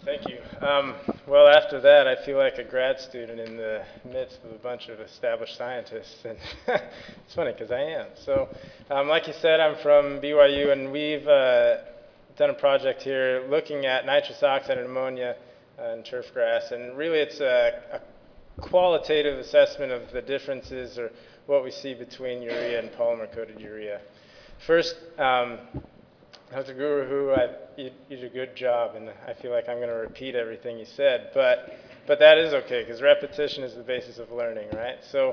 Thank you. Well, after that, I feel like a grad student in the midst of a bunch of established scientists, and it's funny because I am. So, like you said, I'm from BYU, and we've done a project here looking at nitrous oxide and ammonia in turf grass, and really it's a qualitative assessment of the differences or what we see between urea and polymer-coated urea. First, Dr. Guru, you did a good job, and I feel like I'm going to repeat everything you said, but that is okay, because repetition is the basis of learning, right? So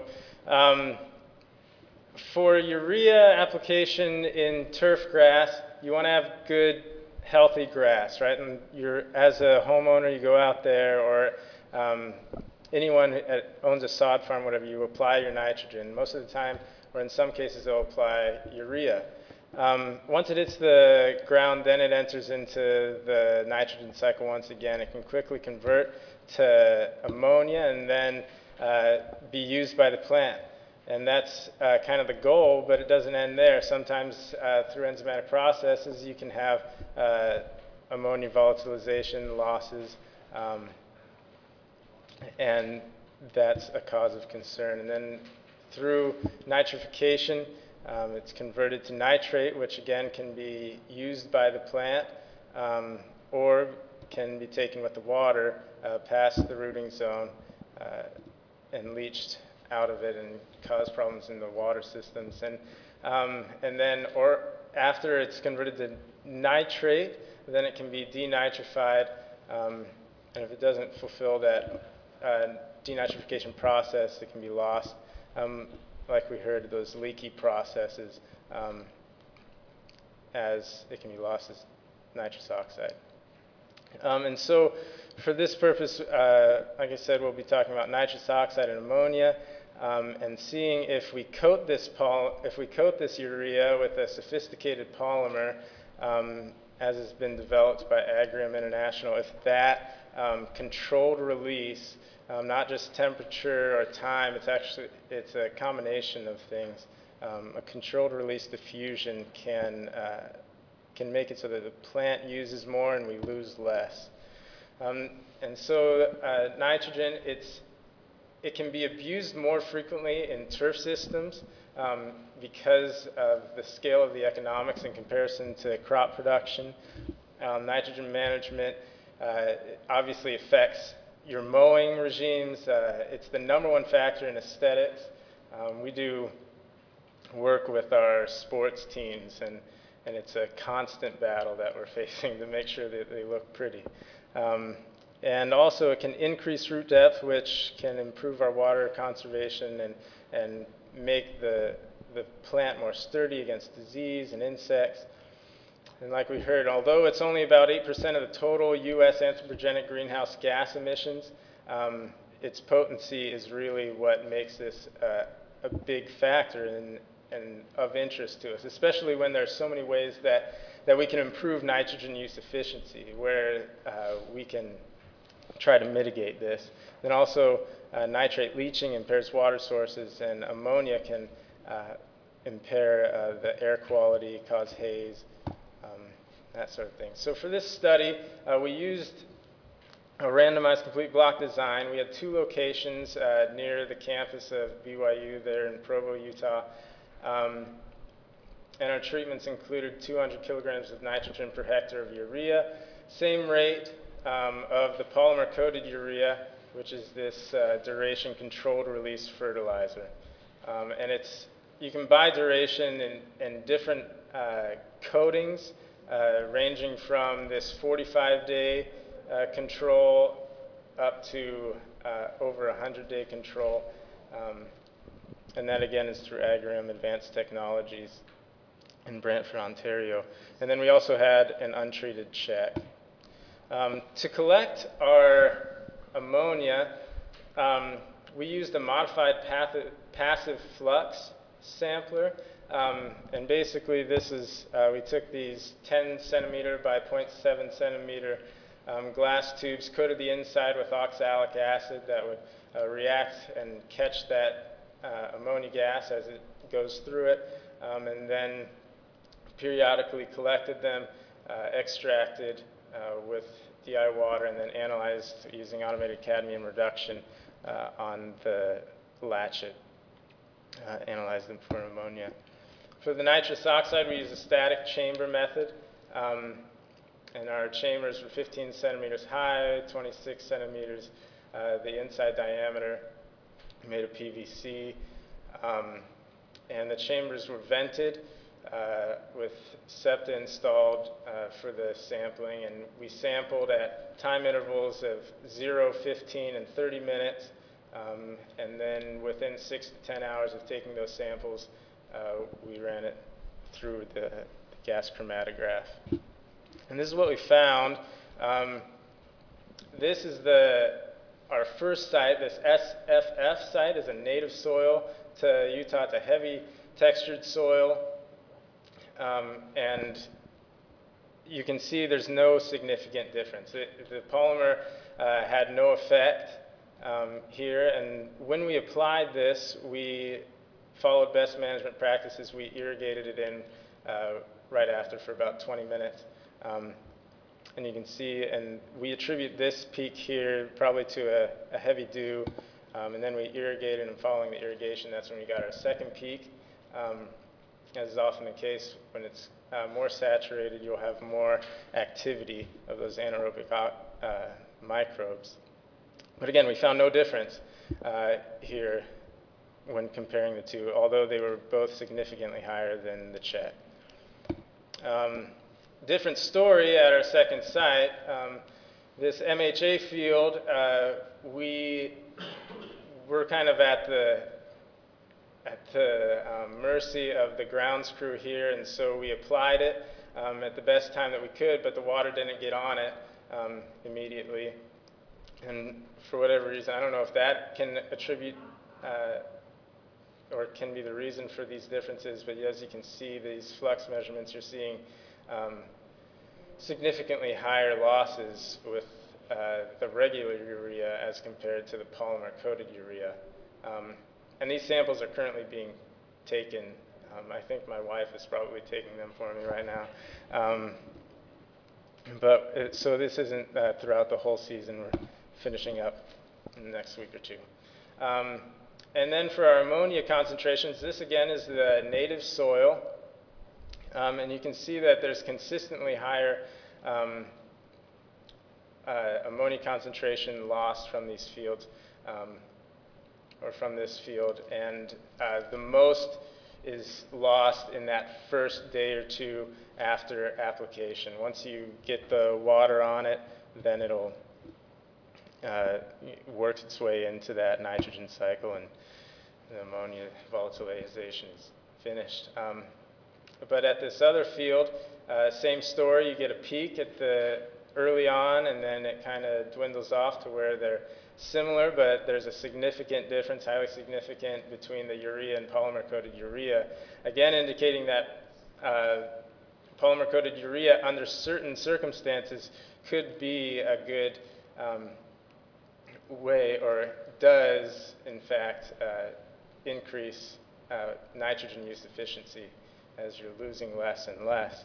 for urea application in turf grass, you want to have good, healthy grass, right? And as a homeowner, you go out there, or anyone that owns a sod farm, whatever, you apply your nitrogen. Most of the time, or in some cases, they'll apply urea. Once it hits the ground, then it enters into the nitrogen cycle once again. It can quickly convert to ammonia and then be used by the plant. And that's kind of the goal, but it doesn't end there. Sometimes through enzymatic processes, you can have ammonia volatilization losses, and that's a cause of concern. And then through nitrification, it's converted to nitrate, which again can be used by the plant or can be taken with the water past the rooting zone and leached out of it and cause problems in the water systems. And then, or after it's converted to nitrate, then it can be denitrified. And if it doesn't fulfill that denitrification process, it can be lost. Like we heard, those leaky processes, as it can be lost as nitrous oxide. And so for this purpose, like I said, we'll be talking about nitrous oxide and ammonia, and seeing if we coat this urea with a sophisticated polymer, as has been developed by Agrium International, if that controlled release, not just temperature or time, it's a combination of things. A controlled release diffusion can make it so that the plant uses more and we lose less. And so nitrogen, it can be abused more frequently in turf systems because of the scale of the economics in comparison to crop production. Nitrogen management obviously affects your mowing regimes. It's the #1 factor in aesthetics. We do work with our sports teams, and it's a constant battle that we're facing to make sure that they look pretty. And also it can increase root depth, which can improve our water conservation and make the plant more sturdy against disease and insects. And like we heard, although it's only about 8% of the total U.S. anthropogenic greenhouse gas emissions, its potency is really what makes this a big factor and of interest to us, especially when there's so many ways that we can improve nitrogen use efficiency, where we can try to mitigate this. Then also, nitrate leaching impairs water sources, and ammonia can impair the air quality, cause haze, that sort of thing. So for this study, we used a randomized complete block design. We had 2 locations near the campus of BYU there in Provo, Utah. And our treatments included 200 kilograms of nitrogen per hectare of urea, same rate of the polymer-coated urea, which is this duration controlled release fertilizer. And you can buy duration in different coatings, ranging from this 45-day control up to over 100-day control. And that again is through Agrium Advanced Technologies in Brantford, Ontario. And then we also had an untreated check. To collect our ammonia, we used a modified passive flux sampler. And basically this is, we took these 10 centimeter by 0.7 centimeter glass tubes, coated the inside with oxalic acid that would react and catch that ammonia gas as it goes through it, and then periodically collected them, extracted with DI water and then analyzed using automated cadmium reduction on the latchet, analyzed them for ammonia. For the nitrous oxide, we use a static chamber method. And our chambers were 15 centimeters high, 26 centimeters the inside diameter, made of PVC. And the chambers were vented with SEPTA installed for the sampling. And we sampled at time intervals of 0, 15, and 30 minutes. And then within 6 to 10 hours of taking those samples, we ran it through the gas chromatograph. And this is what we found. This is our first site. This SFF site is a native soil to Utah. It's a heavy textured soil. And you can see there's no significant difference. The polymer had no effect here. And when we applied this, we followed best management practices. We irrigated it in right after for about 20 minutes. And you can see, and we attribute this peak here probably to a heavy dew. And then we irrigated, and following the irrigation, that's when we got our second peak. As is often the case, when it's more saturated, you'll have more activity of those anaerobic microbes. But again, we found no difference here when comparing the two, although they were both significantly higher than the Chet. Different story at our second site. This MHA field, we were kind of at the mercy of the grounds crew here, and so we applied it at the best time that we could, but the water didn't get on it immediately. And for whatever reason, I don't know if that can attribute or can be the reason for these differences, but as you can see, these flux measurements, you're seeing significantly higher losses with the regular urea as compared to the polymer-coated urea. And these samples are currently being taken. I think my wife is probably taking them for me right now. So this isn't throughout the whole season. We're finishing up in the next week or two. And then for our ammonia concentrations, this again is the native soil. And you can see that there's consistently higher ammonia concentration lost from these fields, or from this field. And the most is lost in that first day or two after application. Once you get the water on it, then it'll work its way into that nitrogen cycle, and the ammonia volatilization is finished. But at this other field, same story. You get a peak at the early on, and then it kind of dwindles off to where they're similar, but there's a significant difference, highly significant, between the urea and polymer-coated urea, again indicating that polymer-coated urea under certain circumstances could be a good way, or does in fact increase nitrogen use efficiency as you're losing less and less.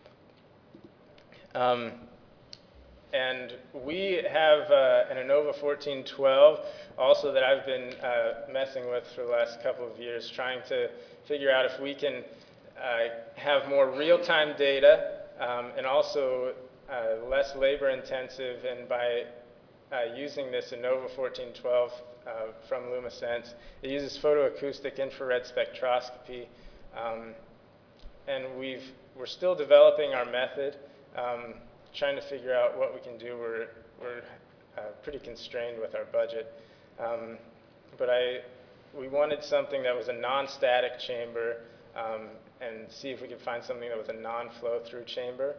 And we have an Innova 1412 also that I've been messing with for the last couple of years, trying to figure out if we can have more real-time data and also less labor intensive. And by using this Innova 1412 from LumaSense, it uses photoacoustic infrared spectroscopy. And we're still developing our method, trying to figure out what we can do. We're pretty constrained with our budget. But we wanted something that was a non-static chamber, and see if we could find something that was a non-flow-through chamber.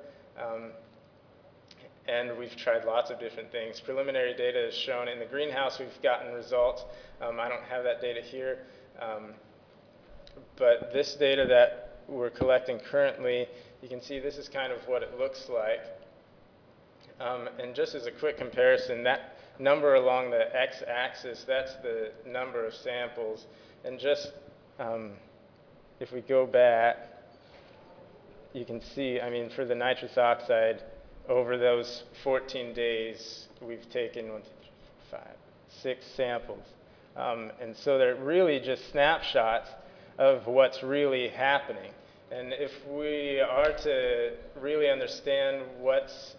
And we've tried lots of different things. Preliminary data is shown in the greenhouse. We've gotten results. I don't have that data here. But this data that we're collecting currently, you can see this is kind of what it looks like. And just as a quick comparison, that number along the x-axis, that's the number of samples. And just if we go back, you can see, I mean, for the nitrous oxide, over those 14 days, we've taken 6 samples. And so they're really just snapshots of what's really happening. And if we are to really understand what's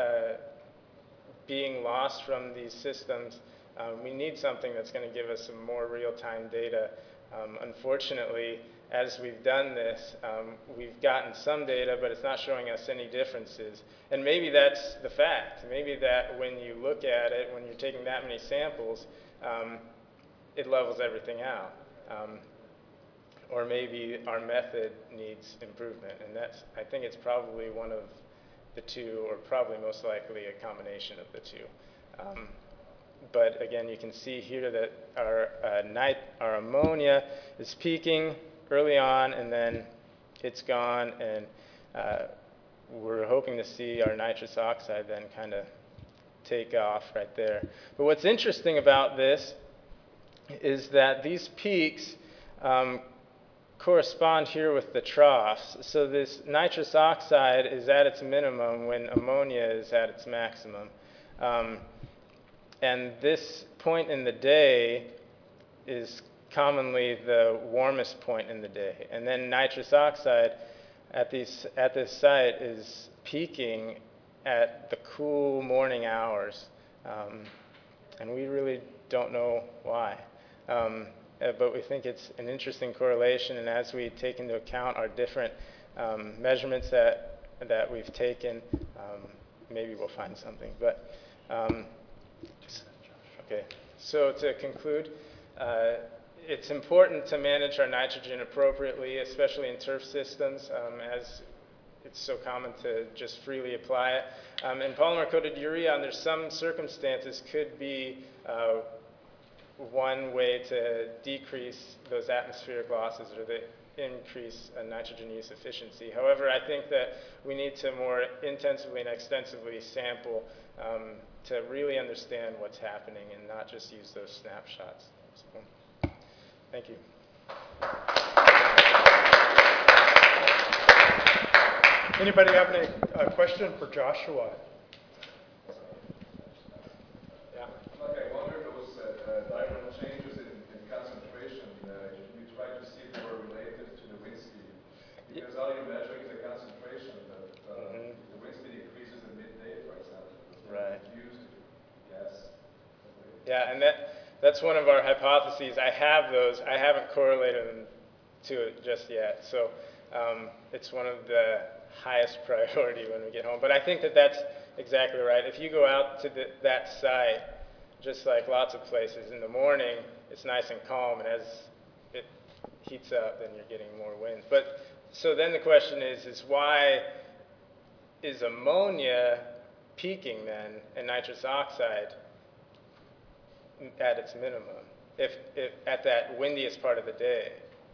being lost from these systems, we need something that's going to give us some more real-time data. Unfortunately, as we've done this, we've gotten some data, but it's not showing us any differences. And maybe that's the fact. Maybe that when you look at it, when you're taking that many samples, it levels everything out. Or maybe our method needs improvement. And that's, I think it's probably one of the two, or probably most likely a combination of the two. But again, you can see here that our ammonia is peaking early on, and then it's gone, and we're hoping to see our nitrous oxide then kind of take off right there. But what's interesting about this is that these peaks correspond here with the troughs. So this nitrous oxide is at its minimum when ammonia is at its maximum. And this point in the day is commonly the warmest point in the day. And then nitrous oxide at this site is peaking at the cool morning hours. And we really don't know why. But we think it's an interesting correlation, and as we take into account our different measurements that we've taken, maybe we'll find something. But okay, so to conclude, it's important to manage our nitrogen appropriately, especially in turf systems, as it's so common to just freely apply it. And polymer-coated urea, under some circumstances, could be one way to decrease those atmospheric losses or to increase nitrogen use efficiency. However, I think that we need to more intensively and extensively sample to really understand what's happening and not just use those snapshots. So, thank you. Anybody have any question for Joshua? Because all you're measuring is the concentration, but if the wind speed increases at midday, for example, it's right. Used gas. Yeah, and that's one of our hypotheses. I have those. I haven't correlated them to it just yet. So it's one of the highest priority when we get home. But I think that that's exactly right. If you go out to that site, just like lots of places, in the morning, it's nice and calm, and as it heats up, then you're getting more wind. But so then the question is why is ammonia peaking then and nitrous oxide at its minimum if at that windiest part of the day?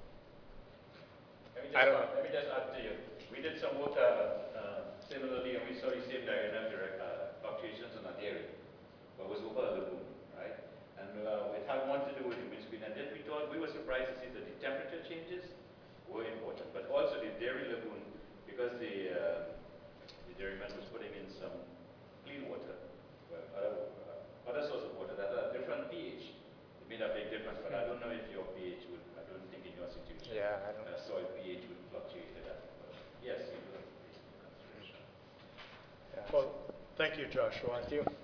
Let me just add to you. We did some work similarly, and we saw the same diurnal fluctuations on a dairy, but it was over a lagoon, right? And it had more to do with the wind speed. And then we were surprised to see that the temperature changes were important, but also the dairy lagoon, because the dairyman was putting in some clean water, other source of water that had a different pH. It made a big difference, but I don't know if your pH would, I don't think in your situation, soil pH would fluctuate to that. But yes, you do have to take into consideration. Well, thank you, Joshua. Thank you.